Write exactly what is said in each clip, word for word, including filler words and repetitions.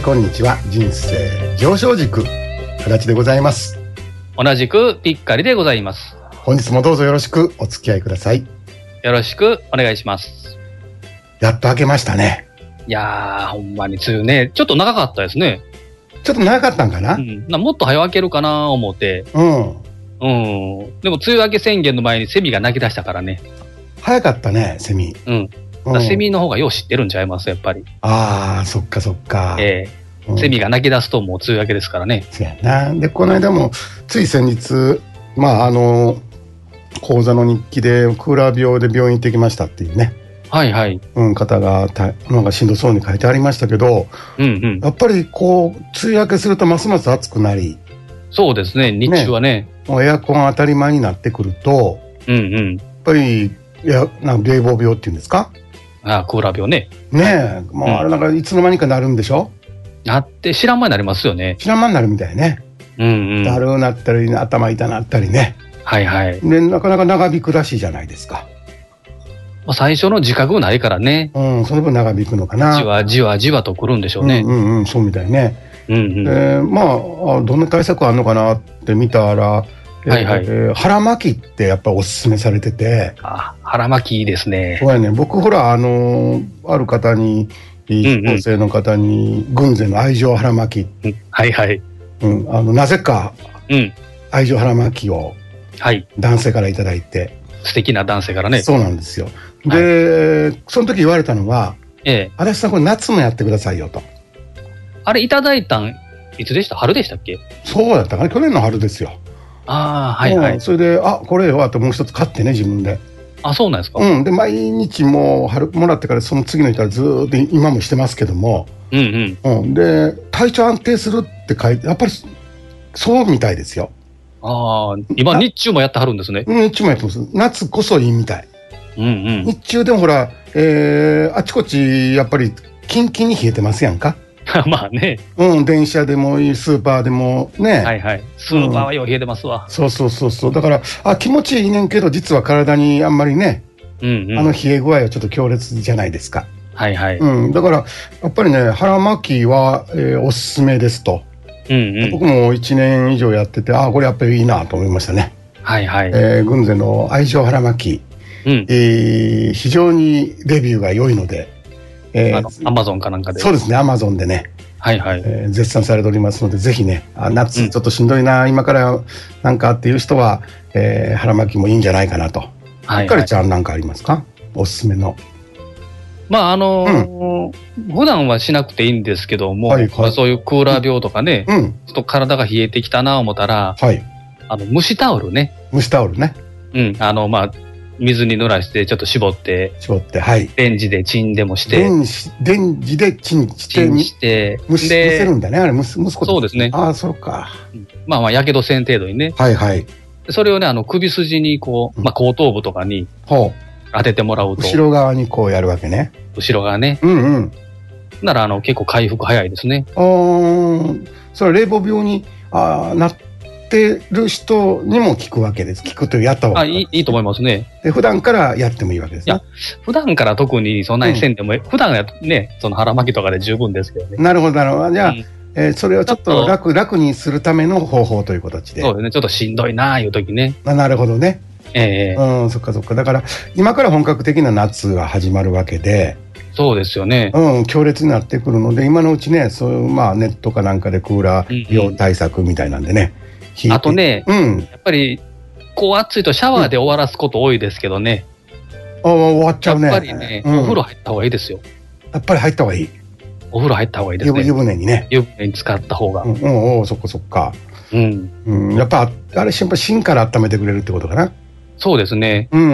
こんにちは。人生上昇軸足立でございます。 同じくピッカリでございます。 本日もどうぞよろしくお付き合いください。 よろしくお願いします。 やっと明けましたね。 いやー、ほんまに梅雨ね、ちょっと長かったですね。 ちょっと長かったんかな、 うん、なもっと早明けるかな思って。 うんうん。でも梅雨明け宣言の前にセミが鳴き出したからね。 早かったね、セミ。 うん。うん、セミの方がよう知ってるんちゃいますやっぱり。 ああ、そっかそっか。 ええーうん、セミが鳴き出すともう梅雨明けですからね。 そうやな。で、この間もつい先日、まああの講座の日記でクーラー病で病院行ってきましたっていうね。 はいはい。 うん、方がたなんかしんどそうに書いてありましたけど、 うんうん、やっぱりこう梅雨明けするとますます暑くなり。 そうですね。日中はね。ねもうエアコン当たり前になってくると、 うんうん、 やっぱりいやなんか冷房病っていうんですか。 ああ、クーラー病ね。 ねえ、もうあれなんかいつの間にかなるんでしょ。 なって知らん間になりますよね。 知らん間になるみたいね。 うんうん。 だるなったり頭痛なったりね。 はいはい。 でなかなか長引くらしいじゃないですか。 まあ、最初の自覚ないからね。 うん、その分長引くのかな。 じわじわじわとくるんでしょうね。 うんうんうん、そうみたいね。 うんうん。 でまあどんな対策あるのかなって見たら。はいはい、えー、腹巻きってやっぱおすすめされてて。 あ、腹巻きいいですね。 そうやね。僕ほらあのー、ある方に非公正の方に、うんうん、軍勢の愛情腹巻き、 うん、はいはい、 うん、あのなぜか、うん、愛情腹巻きを男性からいただいて、はい、 素敵な男性からね。 そうなんですよ。で、はい、その時言われたのは、ええ、足立さんこれ夏もやってくださいよと。 あれいただいたんいつでした？春でしたっけ？ そうだったかな、去年の春ですよ。 ああ、はいはい。 それで、あ、これよ、あともう一つ買ってね、自分で。 あ、そうなんですか。 うん。で、毎日もう、春もらってから、その次の日はずーっと、今もしてますけども。 うんうん。 うん。で、体調安定するって書いて、やっぱり、そうみたいですよ。 ああ、今、日中もやってはるんですね。 日中もやってます。夏こそいいみたい。 うんうん。 日中でもほら、えー、あちこち、やっぱり、キンキンに冷えてますやんか。 まあね。 うん、電車でもいい、スーパーでもね。 はいはい。スーパーはよう冷えてますわ、 うん。そうそうそうそう。だから、あ、気持ちいいねんけど、実は体にあんまりね、うんうん、あの冷え具合はちょっと強烈じゃないですか。 はいはい。 うん、だから、やっぱりね、腹巻きは、えー、おすすめですと。うんうん、僕もいちねん以上やってて、あ、これやっぱりいいなと思いましたね。 はいはい。 えー、軍勢の愛情腹巻き、うんえー、非常にレビューが良いので、 えー、あのアマゾンかなんかで。 そうですね、アマゾンでね。 はいはい、 えー、絶賛されておりますので、ぜひね、あ夏ちょっとしんどいな、うん、今からなんかっていう人は、えー、腹巻きもいいんじゃないかなと。はいはい、かりちゃんなんかありますか？おすすめの。 まああのーうん、普段はしなくていいんですけども、はいはいまあ、そういうクーラー病とかね、うん、ちょっと体が冷えてきたな思ったら、はい、あの蒸しタオルね。 蒸しタオルね。 うん、あのまあ水に濡らしてちょっと絞って絞ってはいレンジでチンでもしてレンジレンジでチンしてチンして蒸し蒸せるんだねあれ蒸す蒸すことそうですねああそうか、 うん、まあまあやけどせん程度にねはいはいそれをねあの首筋にこう、まあ、後頭部とかに当ててもらうと、 後ろ側にこうやるわけね後ろ側ねうんうんならあの結構回復早いですねああそれは冷房病にあなってってる人にも効くわけです。効くとやった方がいい。 あ、いい、いいと思いますね。 で、普段からやってもいいわけですね。 いや、普段から特にそんなにせんでも、うん、普段はね、その腹巻きとかで十分ですけどね。 なるほど、なるほど。じゃあ、うんえー、それをちょっと楽、楽にするための方法という形で。 そうですね。ちょっとしんどいなあいう時ね。 あ、なるほどね。 ええー。うん、そっかそっか。だから、今から本格的な夏が始まるわけで、 そうですよね。 うん、強烈になってくるので、今のうちね、そういう、まあ、ネットかなんかでクーラー病対策みたいなんでね。うんあとね、 うん、 やっぱりこう暑いとシャワーで終わらすこと多いですけどね、 うん、あ終わっちゃうねやっぱりね、うん、お風呂入った方がいいですよ。 やっぱり入った方がいい。 お風呂入った方がいいですね。 湯船にね。 湯船に使った方が。 うん、うん、おそっかそっか。うん、うん、やっぱあれ心配芯から温めてくれるってことかな。 そうですね。うん。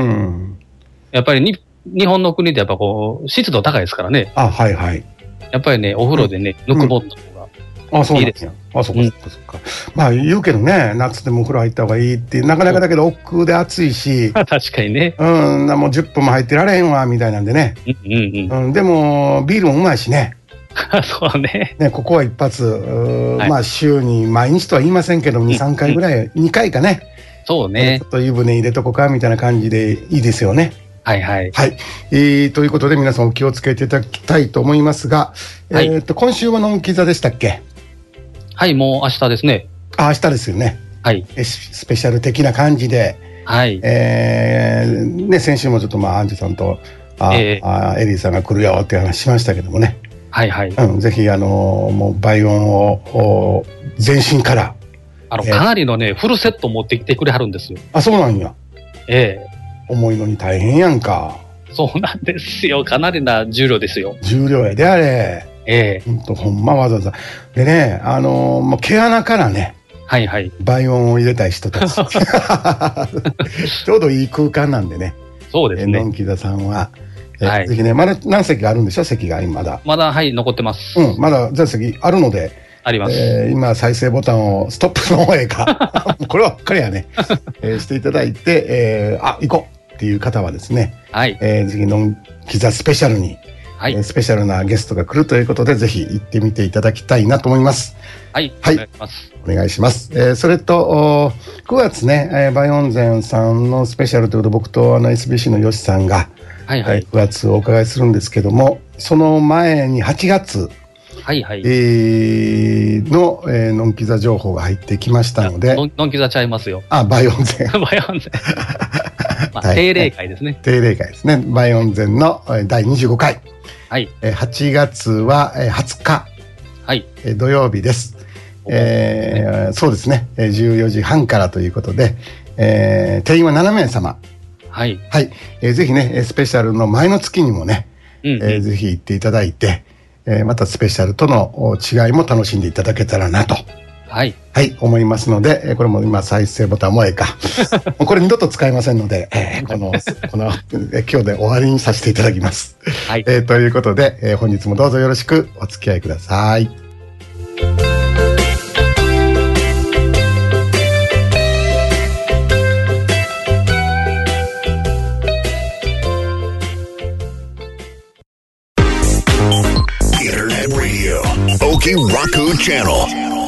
やっぱりに日本の国ってやっぱこう湿度高いですからね。 あはいはい。 やっぱりねお風呂でね、うん、ぬくもった方が。 あ、そうなんですよ。あ、そっかそっかそっか。まあ言うけどね、夏でもお風呂入った方がいいって、なかなかだけど億劫で暑いし。 確かにね。 うん、もうじゅっぷんも入ってられへんわ、みたいなんでね。うんうんうん。うん、でも、ビールもうまいしね。 そうね。 ね、ここは一発、はい、まあ週に毎日とは言いませんけど、に、さんかいぐらい、にかいかね。 そうね。 ちょっと湯船入れとこか、みたいな感じでいいですよね。 はいはい。 はい。えー、ということで皆さんお気をつけていただきたいと思いますが、はい、えっと、今週はのんき座でしたっけ？ はい、もう明日ですね。 あ、明日ですよね。 はい。 スペシャル的な感じで、 はい。 えー、ね、先週もちょっとまあ、アンジュさんと、あ、えー、あエリーさんが来るよっていう話しましたけどもね。 はいはい。 うん、ぜひ、あのー、もう倍音を、全身から。 あの、えー、かなりのね、フルセット持ってきてくれはるんですよ。 あ、そうなんや。 ええー。重いのに大変やんか。 そうなんですよ。かなりな重量ですよ。 重量やで、あれ。 ええー。 ほんと、ほんまわざわざ。でね、あのー、もう毛穴からね、 はいはい。 倍音を入れたい人たち。ちょうどいい空間なんでね。 そうですね。 のんき座さんは。はい、ぜひね、まだ何席があるんでしょ、席が今まだ。 まだ、はい、残ってます。 うん、まだ全席あるので。 あります。 えー、今、再生ボタンをストップの方へか。これはばっかりやね。えー、していただいて、えー、あ、行こうっていう方はですね。 はい。 えー、ぜひ、のんき座スペシャルに。はい、スペシャルなゲストが来るということで、ぜひ行ってみていただきたいなと思います。 はい。 はい。お願いします。お願いします。えー、それと、くがつね、えー、バイオンゼンさんのスペシャルということで、僕とあの エスビーシー のヨシさんが、はいはい、えー、くがつお伺いするんですけども、その前にはちがつ、 はいはい、 えー、の、えー、のんき座情報が入ってきましたので。 のんき座ちゃいますよ。 あ、バイオンゼン。 バイオンゼン。まあ、定例会ですね。 定例会ですね。バイオンゼンのだいにじゅうごかい。 はい。 はちがつははつか。 はい。 土曜日です。えー、そうですね。じゅうよじはんからということで、えー、定員はななめいさま。 はい。 はい。えー、ぜひね、スペシャルの前の月にもね、うんうん、えー、ぜひ行っていただいて、えー、またスペシャルとの違いも楽しんでいただけたらなと。 はい。 はい、思いますので、これも今再生ボタンもええか。これ二度と使えませんので、えー、この、この、え今日で終わりにさせていただきます。はい。えー、ということで、えー、本日もどうぞよろしくお付き合いください。 Okiraku Channel。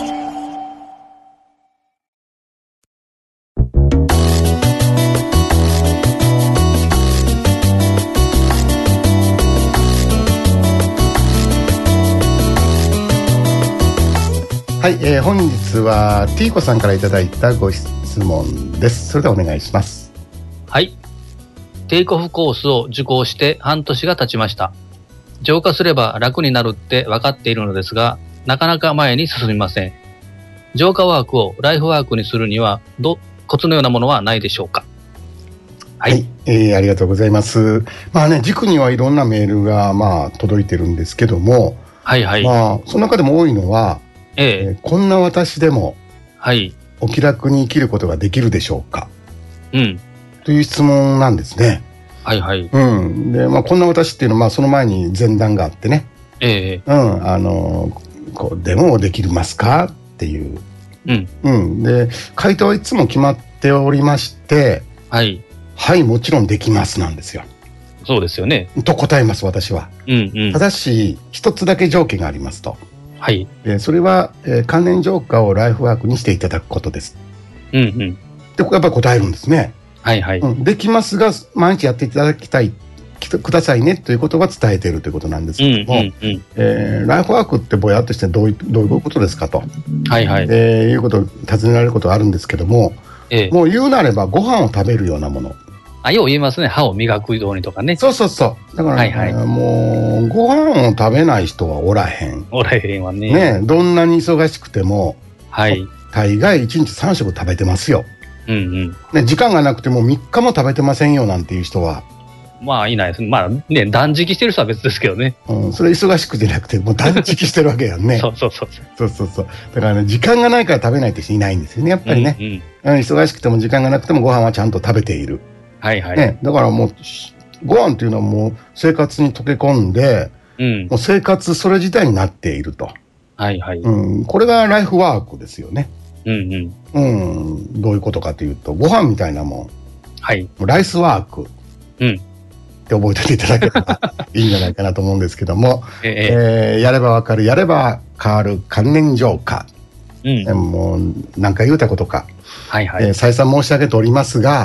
はい、えー、本日はティーコさんからいただいたご質問です。それではお願いします。 はい。テイクオフコースを受講して半年が経ちました。浄化すれば楽になるって分かっているのですが、なかなか前に進みません。浄化ワークをライフワークにするには、ど、コツのようなものはないでしょうか。 はい、はい、えー、ありがとうございます。まあね、塾にはいろんなメールがまあ届いてるんですけども、 はいはい。 まあ、その中でも多いのは、えーえー、こんな私でも、はい。お気楽に生きることができるでしょうか。うん。という質問なんですね。 はいはい。 うん。で、まあ、こんな私っていうのは、まあ、その前に前段があってね。ええー。うん。あの、こう、でもできますかっていう。うん。うん。で、回答はいつも決まっておりまして、はい。はい、もちろんできますなんですよ。 そうですよね。 と答えます、私は。うんうん。ただし、一つだけ条件がありますと。はい。で、それは、えー、関連浄化をライフワークにしていただくことです。うんうん。で、やっぱり答えるんですね。はいはい、うん。できますが、毎日やっていただきたい、くださいねということは伝えているということなんですけども、うんうんうん、えー、ライフワークってぼやっとしてどういう、どういうことですかと、はいはい、えー、いうことを尋ねられることがあるんですけども、ええ、もう言うなればご飯を食べるようなもの。 あ、よう言いますね。歯を磨くようにとかね。 そうそうそう。だから、ね、はいはい、もう、ご飯を食べない人はおらへん。 おらへんわね。 ね、どんなに忙しくても、はい。大概いちにちさんしょく食べてますよ。うんうん。ね、時間がなくてもみっかも食べてませんよなんていう人は。 まあ、いないですね。まあね、断食してる人は別ですけどね。 うん、それ忙しくじゃなくて、もう断食してるわけやんね。 そうそうそう。 そうそうそう。だからね、時間がないから食べないって人いないんですよね、やっぱりね。うんうん、忙しくても時間がなくてもご飯はちゃんと食べている。はいはい。ね、だからもう、ご飯っていうのはもう生活に溶け込んで、うん、もう生活それ自体になっていると。はいはい。うん、これがライフワークですよね。うんうん。うん、どういうことかというと、ご飯みたいなもん。はい。ライスワーク。うん。って覚えておいていただければいいんじゃないかなと思うんですけども、えええー、やればわかる、やれば変わる関連浄化。うん。もう何回言うたことか。はいはい。えー、再三申し上げておりますが、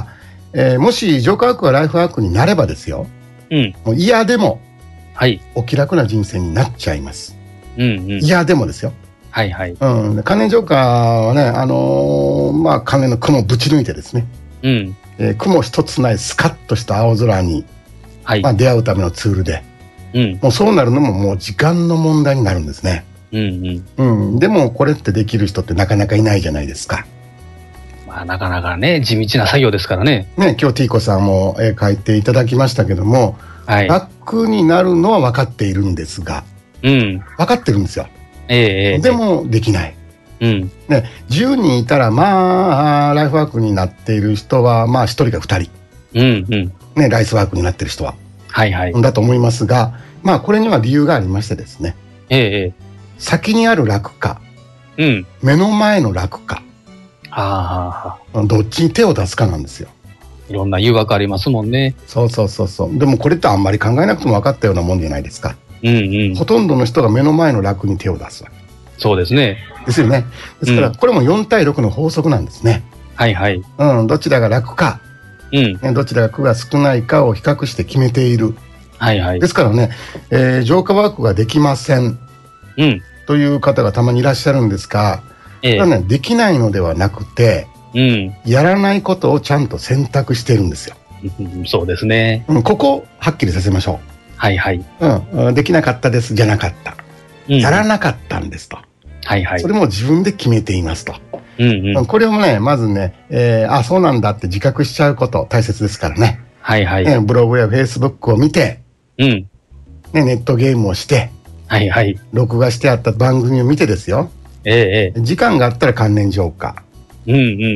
えー、もし浄化ワークがライフワークになればですよ、うん、もう嫌でも、はい、お気楽な人生になっちゃいます。うんうん、嫌でもですよ。はいはい。うん、金浄化はね、あのー、まあ金の雲ぶち抜いてですね、うん、えー、雲一つないスカッとした青空に、はい、まあ、出会うためのツールで、うん、もうそうなるのももう時間の問題になるんですね。うんうんうん、でもこれってできる人ってなかなかいないじゃないですか。 まあ、なかなかね、地道な作業ですからね。 ね、今日ティーコさんも絵描いていただきましたけども、はい、楽になるのは分かっているんですが、うん、分かってるんですよ。えー、でもできない。うん、ね、じゅうにんいたらまあライフワークになっている人はまあひとりかふたり、うんうんね、ライフワークになっている人は、はいはい、だと思いますが、まあこれには理由がありましてですね、えー、先にある楽か、うん、目の前の楽か、ああ、どっちに手を出すかなんですよ。 いろんな誘惑ありますもんね。 そうそうそうそう。でもこれってあんまり考えなくても分かったようなもんじゃないですか。うんうん。ほとんどの人が目の前の楽に手を出すわけ。 そうですね。 ですよね。ですから、これもよん対ろくの法則なんですね。はいはい。うん、どちらが楽か、うん、どちらが苦が少ないかを比較して決めている。はいはい。ですからね、えー、浄化ワークができません、うん、という方がたまにいらっしゃるんですが、ええ、それはね、できないのではなくて、うん、やらないことをちゃんと選択しているんですよ。 そうですね。 うん、ここはっきりさせましょう。はいはい。うん、できなかったですじゃなかった、うん、やらなかったんですと。はいはい。それも自分で決めていますと。うんうん、これもね、まずね、えー、あ、そうなんだって自覚しちゃうこと大切ですからね。はいはい。ね、ブログやフェイスブックを見て、うん、ね、ネットゲームをして、はいはい。録画してあった番組を見てですよ。ええ、時間があったら関連浄化、うんうん、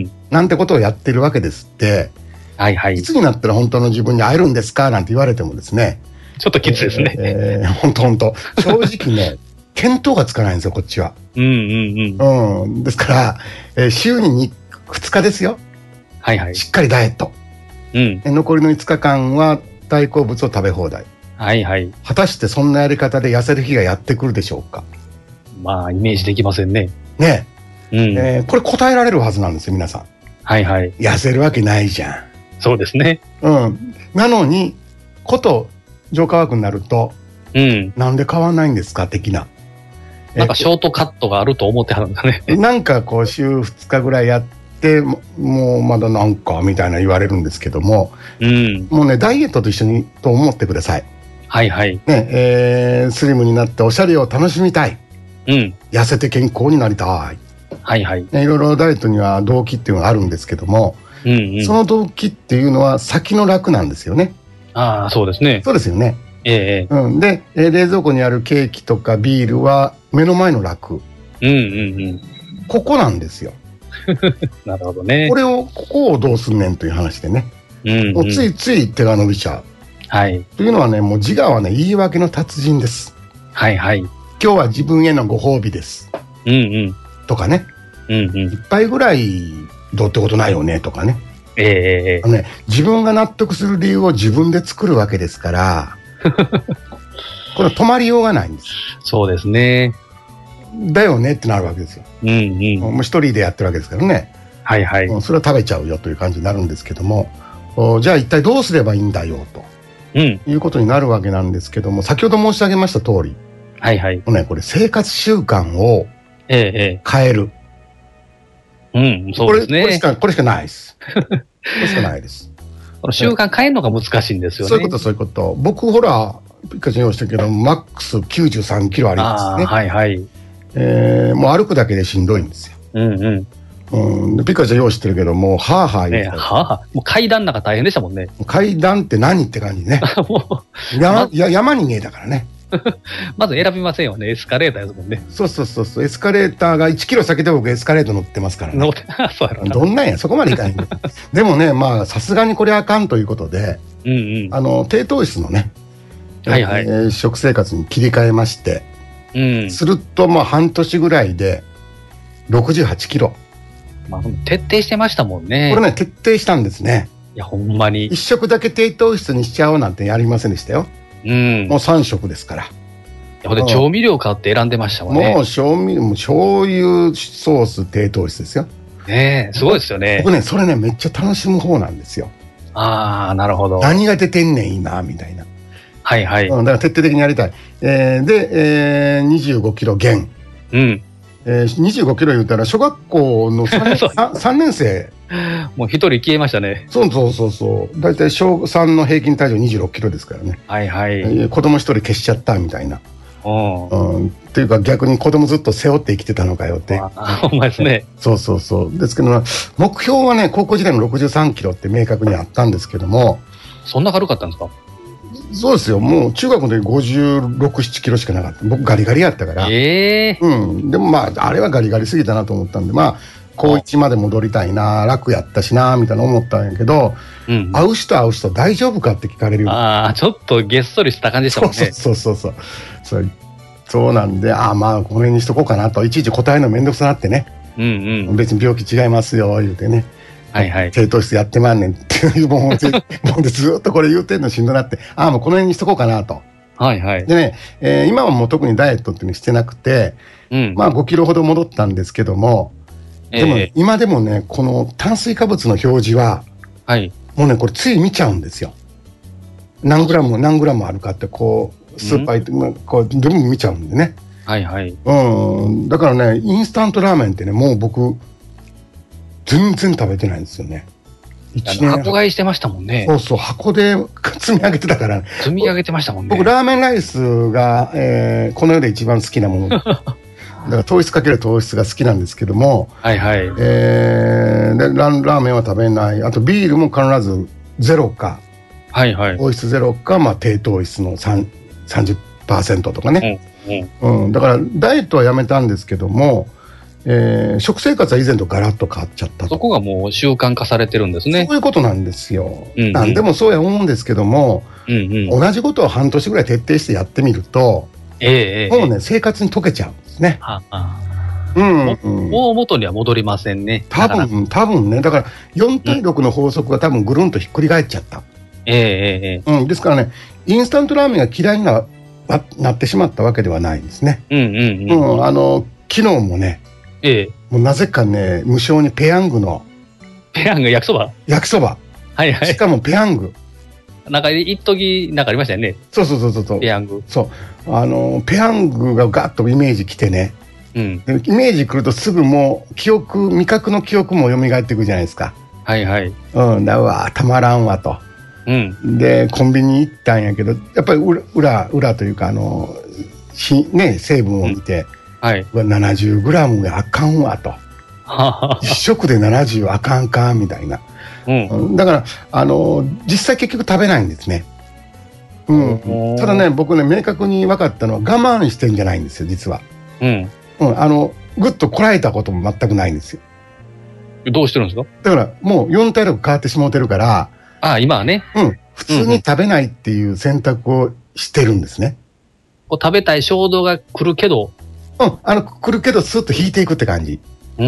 なんてことをやってるわけですって、はいはい、いつになったら本当の自分に会えるんですかなんて言われてもですね、 ちょっときついですね。 えー、本当本当正直ね見当がつかないんですよこっちは。うんうんうん、うん、ですから、えー、週にふつかですよ、はいはい、しっかりダイエット、うん、残りのいつかかんは大好物を食べ放題、はいはい、果たしてそんなやり方で痩せる日がやってくるでしょうか。 まあイメージできませんね。 ねえ、うん、えー、これ答えられるはずなんですよ皆さん。はいはい。痩せるわけないじゃん。 そうですね。 うん。なのにこと浄化ワークになると、うん、なんで変わんないんですか的な。 なんかショートカットがあると思ってはるんだね。 なんかこう週ふつかぐらいやってもうまだなんかみたいな言われるんですけども、うん、もうねダイエットと一緒にと思ってください。はいはい。ねえー、スリムになっておしゃれを楽しみたい。うん、痩せて健康になりたい。はいはい。ね、いろいろダイエットには動機っていうのがあるんですけども、うんうん、その動機っていうのは先の楽なんですよね。 ああ、そうですね。 そうですよね。ええ、うん、で、冷蔵庫にあるケーキとかビールは目の前の楽。うんうんうん。ここなんですよ。 なるほどね。 これを、ここをどうすんねんという話でね。うんうん、もうついつい手が伸びちゃう。はい。というのはね、もう自我はね、言い訳の達人です。はいはい。今日は自分へのご褒美です。うんうん。とかね。うんうん。いっぱいぐらいどうってことないよねとかね。ええー。ね、自分が納得する理由を自分で作るわけですから、これ止まりようがないんです。 そうですね。 だよねってなるわけですよ。うんうん。もう一人でやってるわけですからね。はいはい。それは食べちゃうよという感じになるんですけども、じゃあ一体どうすればいいんだよと、うん、いうことになるわけなんですけども、先ほど申し上げました通り、はいはい。ね、これ生活習慣を変える。ええ、うん、そうですね。これ、これしか、これしかないです。これしかないです。 この習慣変えるのが難しいんですよね。 そういうこと、そういうこと。僕、ほら、ピカチュウ用意したけど、マックスきゅうじゅうさんキロありますね。はいはい。えー、もう歩くだけでしんどいんですよ。うんうん。うん、ピカチュウ用意してるけど、もう、はぁはぁ言うてた。 はぁはぁ。もう階段なんか大変でしたもんね。 階段って何って感じね。もう山、や山に見えたからね。 まず選びませんよね。エスカレーターですもんね。 そうそうそうそう。エスカレーターがいちキロ先で僕エスカレーター乗ってますからね。乗って、そうやろな。どんなんや、そこまでいかないんで。でもね、まあ、さすがにこれあかんということで、うんうん、あの、低糖質のね、はいはい、えー、食生活に切り替えまして、うん、すると、まあ、半年ぐらいで、ろくじゅうはちキロ。 まあ、徹底してましたもんね。 これね、徹底したんですね。 いや、ほんまに。 一食だけ低糖質にしちゃおうなんてやりませんでしたよ。うん、もうさん食ですから。 ほんで調味料買って選んでましたもんね。 もう調味料、もう醤油ソース低糖質ですよ。 ねえ、すごいですよね。 僕ね、それね、めっちゃ楽しむ方なんですよ。 ああ、なるほど。 何が出てんねん今みたいな。 はいはい。 うん、だから徹底的にやりたい。えー、で、えー、にじゅうごキロ減。 うん。 えー、にじゅうごキロ言ったら小学校の 3, さんねん生。 もう一人消えましたね。 そうそうそうそう。だいたい小さんの平均体重にじゅうろっキロですからね。 はいはい。えー、子供一人消しちゃったみたいな。 うん。 っていうか逆に子供ずっと背負って生きてたのかよって。 ほんまですね。 そうそうそう。ですけど、目標はね、高校時代のろくじゅうさんキロって明確にあったんですけども。 そんな軽かったんですか？ そうですよ。もう中学の時ごじゅうろく、ななキロしかなかった。僕ガリガリやったから。 ええー。 うん。でもまあ、あれはガリガリすぎたなと思ったんで、まあ、高いちまで戻りたいな、楽やったしな、みたいな思ったんやけど、うん、会う人会う人大丈夫かって聞かれるよ。 ああ、ちょっとげっそりした感じでしたもんね。 そうそうそうそう。そうそうなんで、ああまあ、この辺にしとこうかなと、いちいち答えるのめんどくさなってね。 うんうん。 別に病気違いますよ、言うてね。 はいはい。 低糖質やってまんねんっていうもんで、ずっとこれ言うてんのしんどなって、ああ、もうこの辺にしとこうかなと。 はいはい。 でね、えー、今はもう特にダイエットっていうのしてなくて、うん、まあごキロほど戻ったんですけども、でも、ね、えー、今でもね、この炭水化物の表示は、はい、もうね、これつい見ちゃうんですよ。何グラム、何グラムあるかって、こう、スーパー行って、こう、全部見ちゃうんでね。 はいはい。 うん。だからね、インスタントラーメンってね、もう僕、全然食べてないんですよね。 一年箱買いしてましたもんね。 そうそう、箱で積み上げてたから、ね。 積み上げてましたもんね。 僕、ラーメンライスが、えー、この世で一番好きなもの。だから糖質かける糖質が好きなんですけども、 はいはい。 えー、でラ、ラーメンは食べない。あとビールも必ずゼロか。 はいはい。 糖質ゼロか、まあ低糖質のさん さんじゅっパーセント とかね。うん、うん。だからダイエットはやめたんですけども、えー、食生活は以前とガラッと変わっちゃったと。 そこがもう習慣化されてるんですね。 そういうことなんですよ。 うんうん、 なんでもそうや思うんですけども、うんうん、同じことを半年ぐらい徹底してやってみると、えー、もうね、生活に溶けちゃうんですね。 はあうんうん、 もう元には戻りませんね。 多分、多分ね。だから、よん対ろくの法則が多分ぐるんとひっくり返っちゃった。 ええええ。 うん。ですからね、インスタントラーメンが嫌いに な, なってしまったわけではないんですね。 うんうんうん。 うん、あの、昨日もね、ええ。もうなぜかね、無償にペヤングの。 ペヤング焼きそば焼きそば。 はいはい。 しかもペヤング。 なんか、一時なんかありましたよね。 そうそうそうそう。 ペヤング。 そう。あの、ペヤングがガッとイメージきてね。うん、でイメージ来るとすぐもう記憶味覚の記憶も蘇っていくじゃないですか。 はいはい。 うんだわたまらんわと。うん、でコンビニ行ったんやけどやっぱり裏裏というかあのしね成分を見て、うん、はい。ななじゅうグラムがあかんわと。一食でななじゅうあかんかみたいな。うん、だからあの実際結局食べないんですね。うん。ただね僕ね明確に分かったのは我慢してんじゃないんですよ実は。うん。うん、あの、ぐっとこらえたことも全くないんですよ。 どうしてるんですか？ だから、もうよん対ろく変わってしもうてるから。 ああ、今はね。 うん。普通に食べないっていう選択をしてるんですね。 こう食べたい衝動が来るけど。 うん。あの、来るけど、スッと引いていくって感じ。うん,、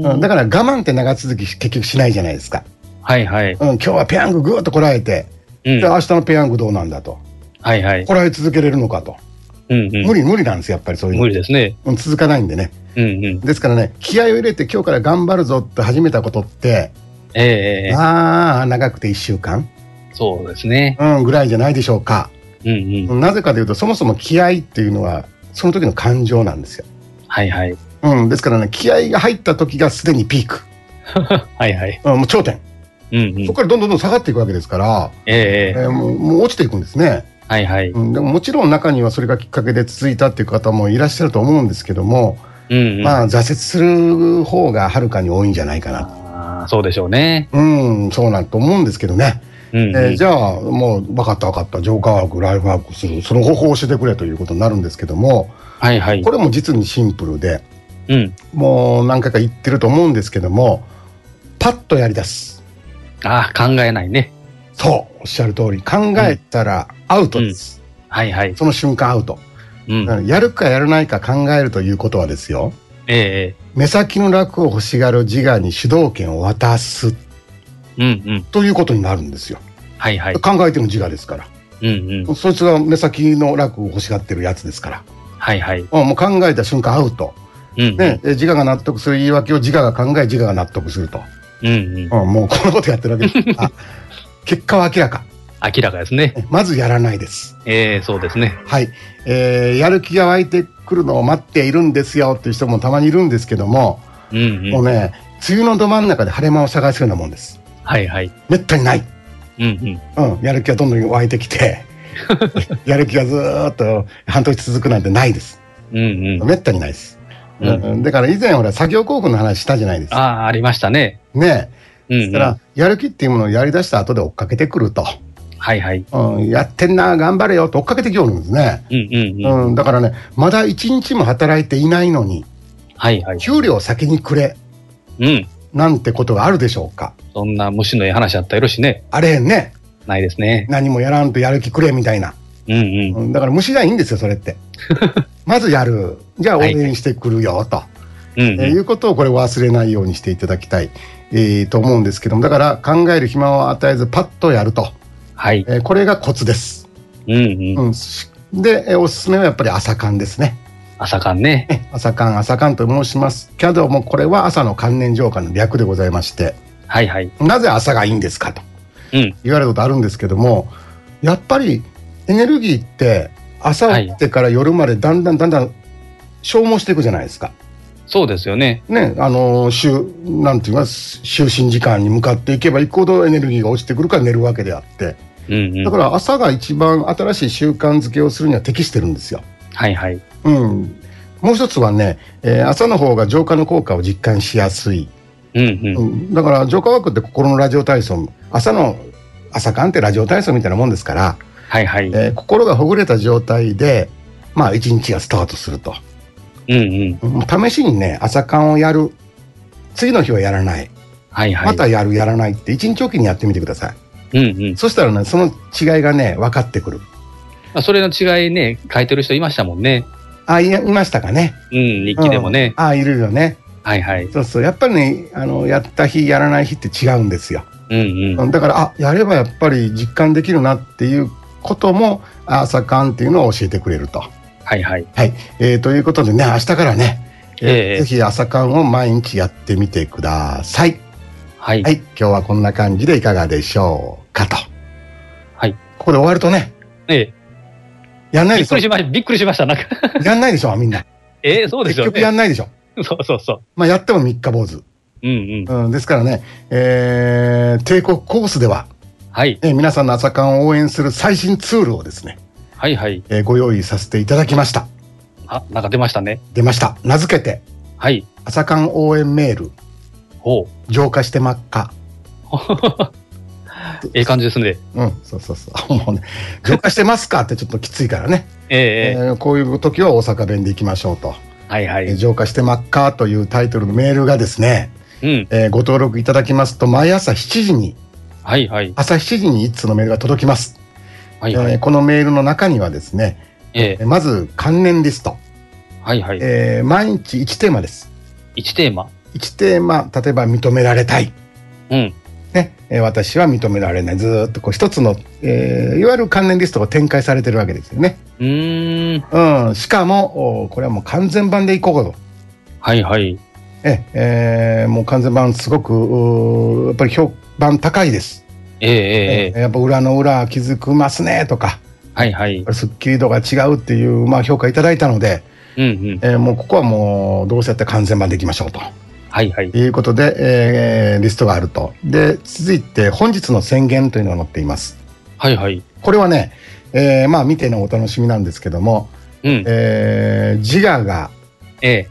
うん。だから我慢って長続き結局しないじゃないですか。 はいはい。 うん。今日はペヤングぐーっとこらえて。うん。で、明日のペヤングどうなんだと。 はいはい。 こらえ続けれるのかと。うんうん、無理無理なんですよやっぱりそういうの。 無理ですね。 うん、続かないんでね。うんうん、ですからね気合を入れて今日から頑張るぞって始めたことって、えー、ああ長くていっしゅうかんそうですね、 うん、ぐらいじゃないでしょうか。うんうん、なぜかというとそもそも気合っていうのはその時の感情なんですよ。 はいはい。 うん、ですからね気合が入った時がすでにピーク。 はいはい。 うん、もう頂点。うんうん、そこからどんどんどん下がっていくわけですから、えーえー、もう、もう落ちていくんですね。 はいはい。 うん、でももちろん中にはそれがきっかけで続いたっていう方もいらっしゃると思うんですけども、うんうん、まあ挫折する方がはるかに多いんじゃないかな。 あそうでしょうね。 うん、そうなんと思うんですけどね。うんうん、えー、じゃあもう分かった分かった浄化ワークライフワークするその方法を教えてくれということになるんですけども、はいはい、これも実にシンプルで、うん、もう何回か言ってると思うんですけどもパッとやり出す。 ああ考えないね。 そうおっしゃる通り考えたらアウトです、 うん、はいはい。 その瞬間アウト、うん、やるかやらないか考えるということはですよ、ええ、目先の楽を欲しがる自我に主導権を渡す、うんうん、ということになるんですよ。はいはい。考えてる自我ですから、うんうん、そいつが目先の楽を欲しがってるやつですから、はいはい、もう考えた瞬間アウト、うんうん、ね、自我が納得する言い訳を自我が考え自我が納得すると、うんうん、もうこのことやってるわけです。あ結果は明らか。 明らかですね。 まずやらないです。 えー、そうですね。 はい、えー、やる気が湧いてくるのを待っているんですよっていう人もたまにいるんですけども、うんうん、もうね、梅雨のど真ん中で晴れ間を探すようなもんです。はいはい。めったにない。うんうん。うん、やる気がどんどん湧いてきて、やる気がずーっと半年続くなんてないです。うんうん。めったにないです。うん、だから以前ほら作業興奮の話したじゃないですか。 ああ、ありましたね。 ねえ。ですから、やる気っていうものをやりだした後で追っかけてくると。はいはい。うん、やってんな、頑張れよと追っかけてきよるんですね。うんうんうん。うん、だからね、まだ一日も働いていないのに、はいはい。給料を先にくれ。うん。なんてことがあるでしょうか。 そんな虫のいい話あったらよろしね。 あれへんね。 ないですね。 何もやらんとやる気くれみたいな。うんうん。うん、だから虫がいいんですよ、それって。まずやる。じゃあ応援してくるよ、と。うんうん、えー、いうことをこれ忘れないようにしていただきたい、えー、と思うんですけども、だから考える暇を与えずパッとやると、はい、えー、これがコツです。うんうんうん、で、えー、おすすめはやっぱり朝刊ですね。 朝刊ね。 朝刊朝刊と申しますけども、これは朝の関連浄化の略でございまして、はいはい、なぜ朝がいいんですかと、うん、言われることあるんですけども、やっぱりエネルギーって朝起きてから夜までだんだんだんだん消耗していくじゃないですか。 そうですよね。 ね、あのー、なんて言います、就寝時間に向かっていけばいくほどエネルギーが落ちてくるから寝るわけであって、うんうん、だから朝が一番新しい習慣づけをするには適してるんですよ。はいはい。うん。もう一つはね、えー、朝の方が浄化の効果を実感しやすい。うんうんうん、だから浄化ワークって心のラジオ体操、朝の朝間ってラジオ体操みたいなもんですから、はいはい、えー、心がほぐれた状態で、まあ一日がスタートすると。うんうん、試しにね、朝間をやる、次の日はやらない、はいはい、またやるやらないって一日おきにやってみてください。うんうん、そしたらね、その違いがね分かってくる。 まあ、それの違いね書いてる人いましたもんね。 あ、い, いましたかね。 うん、日記でもね。 うん、あ、いるよね。 はいはい。 そうそう、やっぱりね、あのやった日やらない日って違うんですよ。うんうん、だからあ、やればやっぱり実感できるなっていうことも朝間っていうのを教えてくれると。はいはいはい、えー、ということでね、明日からね、えー、ぜひ朝間を毎日やってみてください。はい、はい、今日はこんな感じでいかがでしょうかと。はい、ここで終わるとね、ええ、やんないでしょ。 びっくりしました。びっくりしました。なんかやんないでしょ、みんな。 えー、そうですよね。 結局やんないでしょ。 そうそうそう。 まあやっても三日坊主。うんうん。うん、ですからね、えー、帝国コースでは、はい、えー、皆さんの朝間を応援する最新ツールをですね、はいはい、えー、ご用意させていただきました。 あ、なんか出ましたね。 出ました。名付けて、はい、朝間応援メール。ほう。浄化してまっか。 ええ感じですね。 うん、そうそうそう。もうね、浄化してますかってちょっときついからね。えー、えー、こういう時は大阪弁でいきましょうと。はいはい。えー、浄化してまっかというタイトルのメールがですね、うん、えー、ご登録いただきますと毎朝しちじに、はいはい、朝しちじにいっ通のメールが届きます。はいはい、えー、このメールの中にはですね、えー、まず関連リスト、はいはい、えー、毎日いちテーマです。 いちテーマいちテーマ、例えば認められたい、うんね、えー、私は認められない、ずーっとこう一つの、えー、いわゆる関連リストが展開されてるわけですよね。うーん、うん、しかもこれはもう完全版でいこうと。はいはい、ええー、もう完全版すごくやっぱり評判高いです。えーえー、やっぱ裏の裏気づくますねとか、はいはい、スッキリ度が違うっていう、まあ、評価いただいたので、うんうん、えー、もうここはもうどうせやって完全版でいきましょうと、はいはい、いうことで、えー、リストがあると。で続いて本日の宣言というのが載っています。はいはい、これはね、えー、まあ見てのお楽しみなんですけども、うん、えー、自我が、え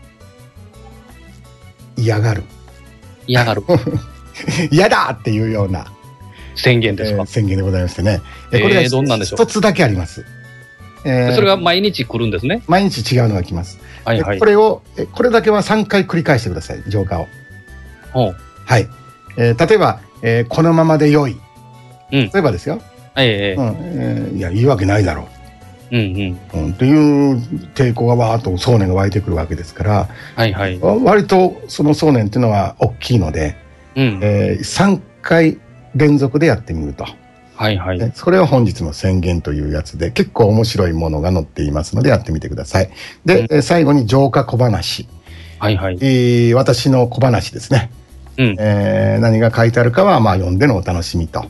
ー、嫌がる嫌がる嫌だっていうような宣言ですか。 えー、宣言でございましてね、えー、これがどんなんでしょう。一つだけあります。 えー、それが毎日来るんですね。 毎日違うのが来ます。はいはい、これをこれだけはさんかい繰り返してください、浄化を。はい、えー、例えば、えー、このままで良い、うん、例えばですよ、えーうんえー、いやいいわけないだろう、うんうんうん、という抵抗がわーっと想念が湧いてくるわけですから、はいはい、割とその想念っていうのは大きいので、うんえー、さんかい連続でやってみると。はいはい、それは本日の宣言というやつで結構面白いものが載っていますのでやってみてください。で、うん、最後に浄化小話、はいはい、えー、私の小話ですね、うんえー、何が書いてあるかはまあ読んでのお楽しみと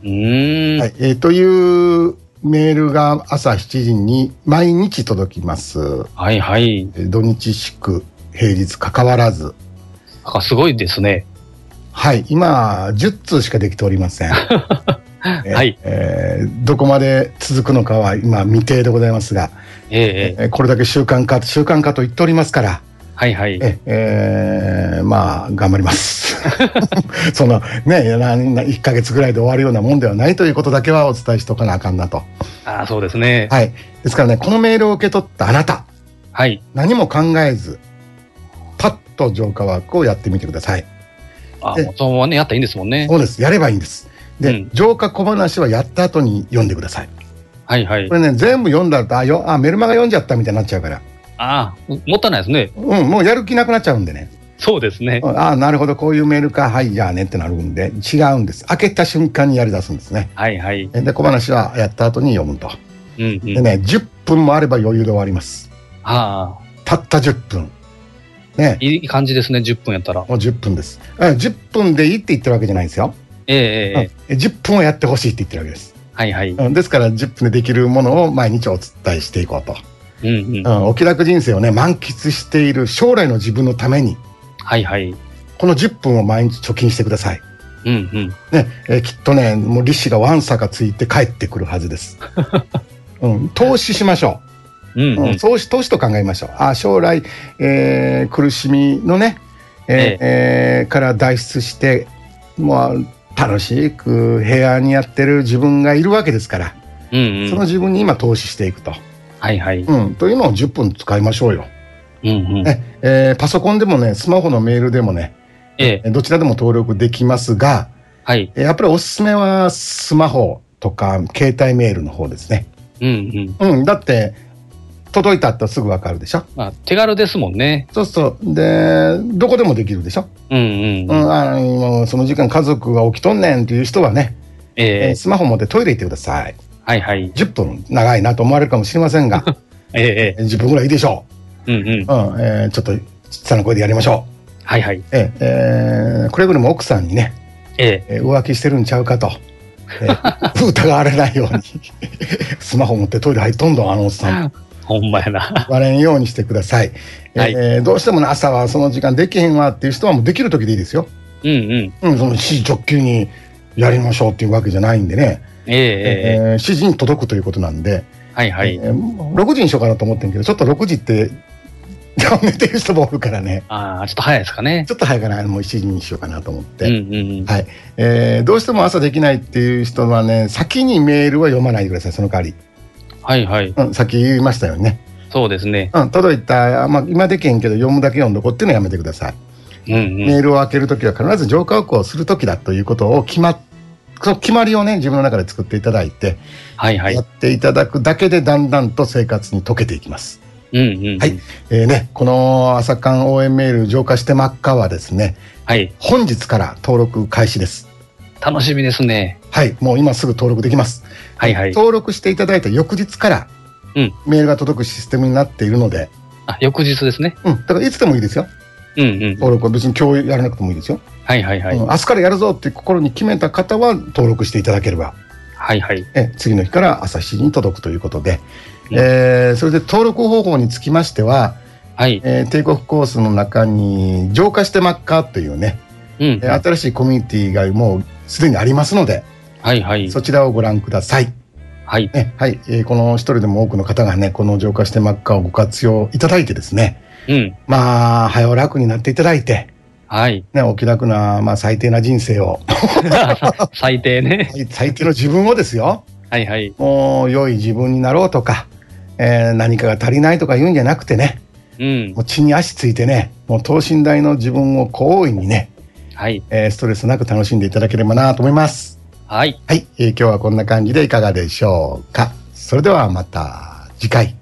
うーん。 はい。えー、というメールが朝しちじに毎日届きます。 はいはい。 土日祝、平日関わらず。 あ、すごいですね。 はい。今、じゅっつうしかできておりません。 はい。 えー、どこまで続くのかは今未定でございますが、 えー、 えー、これだけ習慣化、習慣化と言っておりますから、 はいはい。 え、えー、まあ、頑張ります。そのね、いっかげつぐらいで終わるようなもんではないということだけはお伝えしとかなあかんなと。 ああ、そうですね。 はい。ですからね、このメールを受け取ったあなた、 はい。 何も考えず、パッと浄化ワークをやってみてください。 ああ、そのままね、やったらいいんですもんね。 そうです。やればいいんです。で、うん、浄化小話はやった後に読んでください。 はいはい。 これね、全部読んだら、あ、よ、あ、メルマガ読んじゃったみたいになっちゃうから。 ああ、もったいないですね。 うん、もうやる気なくなっちゃうんでね。 そうですね。 ああ、なるほど、こういうメールか、はい、じゃあねってなるんで、違うんです。開けた瞬間にやり出すんですね。 はいはい。 で、小話はやった後に読むと。うんうん、でね、じゅっぷんもあれば余裕で終わります。 ああ。 たったじゅっぷん。 ね。いい感じですね、じゅっぷんやったら。 もうじゅっぷんです。じゅっぷんでいいって言ってるわけじゃないんですよ。 ええええ。じゅっぷんをやってほしいって言ってるわけです。 はいはい。 ですからじゅっぷんでできるものを毎日お伝えしていこうと。 うんうん。うん、 お気楽人生をね、満喫している将来の自分のために。 はいはい。 このじゅっぷんを毎日貯金してください。 うんうん。 ね、えー、きっとね、もう利子がわんさかついて帰ってくるはずです。うん、投資しましょう。うんうん、投資、投資と考えましょう。あ、将来、えー、苦しみのね、えーええー、から脱出して、もう楽しく平安にやってる自分がいるわけですから、うんうん、その自分に今投資していくと。 はいはい。 うん、というのをじゅっぷん使いましょうよ。 うんうんねえー、パソコンでもね、スマホのメールでもね、ええ、どちらでも登録できますが、はい、やっぱりおすすめはスマホとか携帯メールの方ですね。うんうん。うん、だって届いたってすぐわかるでしょ。 まあ、手軽ですもんね。 そうそう。で、どこでもできるでしょ。うんうん、うん。うん、あのその時間家族が起きとんねんっていう人はね、ええー、スマホ持ってトイレ行ってください。はいはい。じゅっぷん長いなと思われるかもしれませんが、ええ、じゅっぷんぐらいいいでしょう。うんうん。うん、えー、ちょっと小さな声でやりましょう。はいはい。ええー、くれぐれも奥さんにね、ええ、浮気してるんちゃうかと、えー、疑われないようにスマホ持ってトイレ入っとんどんあのおっさん。 ほんまやな。 割れんようにしてください。はい、えー、どうしても、ね、朝はその時間できへんわっていう人はもうできる時でいいですよ。うんうん。うん、その指示直球にやりましょうっていうわけじゃないんでね。えー、えー、指示に届くということなんで。はいはい。えー、ろくじにしようかなと思ってんけど、ちょっとろくじって寝てる人もおるからね。 ああ、ちょっと早いですかね。 ちょっと早いかな、もうしちじにしようかなと思って。うんうんうん、はい、えー。どうしても朝できないっていう人はね、先にメールは読まないでください、その代わり。はいはい。うん、さっき言いましたよね。 そうですね。 うん、届いた、まあ、今できへんけど読むだけ読んどこっていうのはやめてください。うんうん、メールを開けるときは必ず浄化ワークをするときだということを決まっ、その決まりをね、自分の中で作っていただいて、はいはい、やっていただくだけでだんだんと生活に溶けていきます。うんうんうん、はい、えーね、この朝刊応援メール浄化して真っ赤はですね、はい、本日から登録開始です。 楽しみですね。 はい、もう今すぐ登録できます。はいはい、登録していただいた翌日から、うん、メールが届くシステムになっているので、 あ、翌日ですね。 うん、だからいつでもいいですよ。うんうん、登録は別に今日やらなくてもいいですよ。はいはいはい。うん、明日からやるぞって心に決めた方は登録していただければ、はいはい、え次の日から朝しちじに届くということで、うん、えー、それで登録方法につきましては、はい、えー、帝国コースの中に浄化して真っ赤というね、うん、新しいコミュニティがもうすでにありますので、はいはい、そちらをご覧ください。はい、ね、はい、えー、この一人でも多くの方がね、この浄化して真っ赤をご活用いただいてですね、うん、まあ早う楽になっていただいて、はい、ね、お気楽な、まあ、最低な人生を最低ね最低の自分をですよ、はいはい、もう良い自分になろうとか、えー、何かが足りないとか言うんじゃなくてね、うん、もう地に足ついてね、もう等身大の自分を大いにね、はい、えー、ストレスなく楽しんでいただければなと思います。はい、はい、えー、今日はこんな感じでいかがでしょうか。それではまた次回。